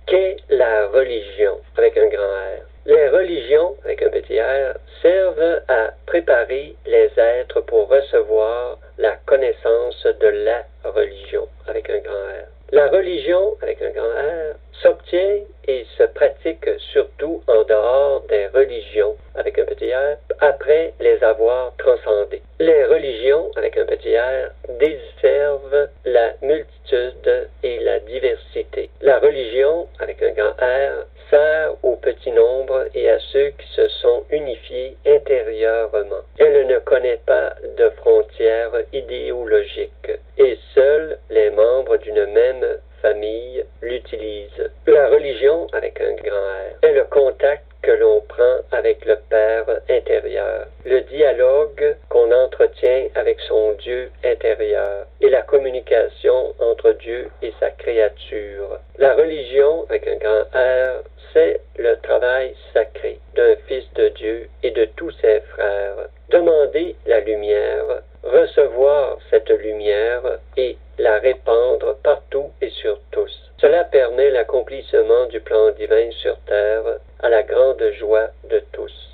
Qu'est la religion avec un grand R? Les religions avec un petit R servent à préparer les êtres pour recevoir la connaissance de la religion avec un grand R. La religion avec un grand R s'obtient et se pratique surtout en dehors des religions avec un petit R après les avoir transcendées. Les religions avec un petit R desservent la multitude et la diversité. La religion avec un grand R sert au petit nombre et à ceux qui se sont unifiés intérieurement. Elle ne connaît pas de frontières idéologiques et seuls les membres d'une même famille l'utilisent. La religion avec un grand R est le contact que l'on prend avec le Père intérieur, le dialogue qu'on entretient avec son Dieu intérieur et la communication entre Dieu et sa créature. La religion avec un grand R, c'est le travail sacré d'un fils de Dieu et de tous ses frères. Demander la lumière, recevoir cette lumière et la répandre partout et sur tous. Cela permet l'accomplissement du plan divin sur terre à la grande joie de tous.